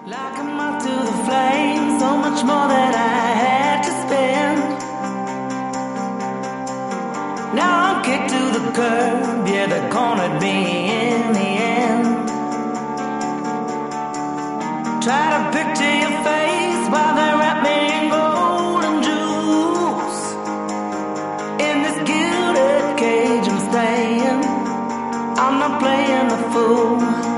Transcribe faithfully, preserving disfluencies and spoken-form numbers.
Like a moth to the flame, so much more that I had to spend. Now I'm kicked to the curb, yeah, they cornered me in the end. Try to picture your face while they wrap me in golden jewels. In this gilded cage I'm staying, I'm not playing the fool.